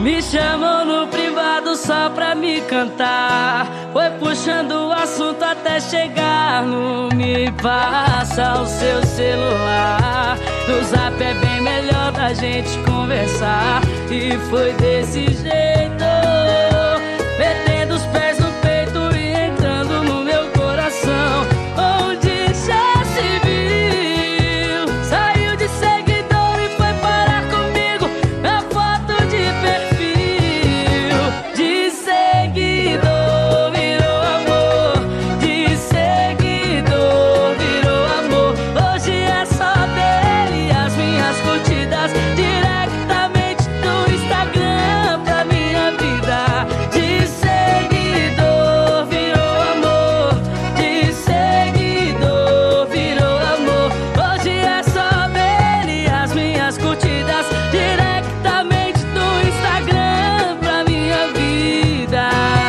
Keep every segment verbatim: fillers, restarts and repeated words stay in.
Me chamou no privado só pra me cantar. Foi puxando o assunto até chegar no me passa o seu celular. No zap é bem melhor da gente conversar. E foi desse jeito, metendo os pés no peito e entrando no meu coração, onde já se viu. Saiu de seguidor e foi parar comigo na foto de perfil. De seguidor virou amor, de seguidor virou amor. Hoje é só dele as minhas curtidas diretamente do Instagram pra minha vida. De seguidor virou amor, de seguidor virou amor. Hoje é só dele as minhas curtidas diretamente do Instagram pra minha vida.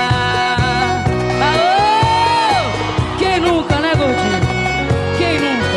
Aô! Quem nunca, né, gordinho? Quem nunca?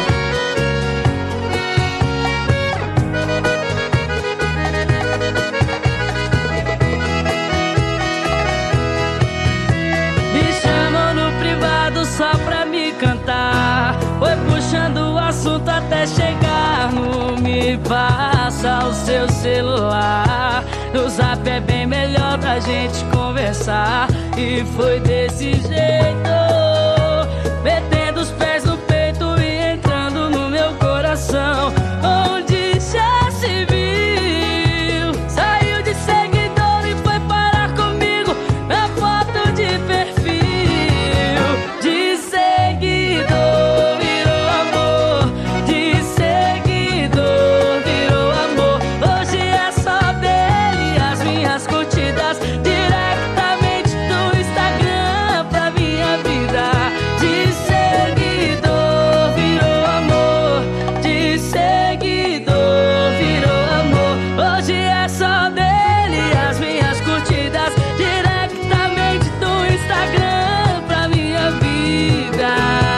Me chamou no privado só pra me cantar. Foi puxando o assunto até chegar no me passa o seu celular. No zap é bem melhor da gente conversar. E foi desse jeito, metendo os pés no peito e entrando no meu coração, onde já se viu. Saiu de seguidor e foi parar comigo na foto de perfil. De seguidor virou amor, de seguidor virou amor. Hoje é só dele as minhas curtidas diretamente do Instagram pra minha vida. De seguidor virou amor, de seguidor virou amor. Hoje é só dele as minhas curtidas diretamente do Instagram pra minha vida.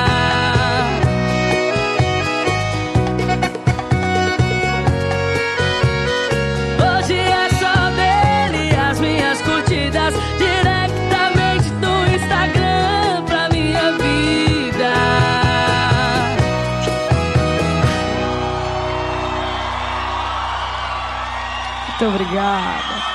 Hoje é só dele as minhas curtidas diretamente do Instagram pra minha vida. Muito obrigada.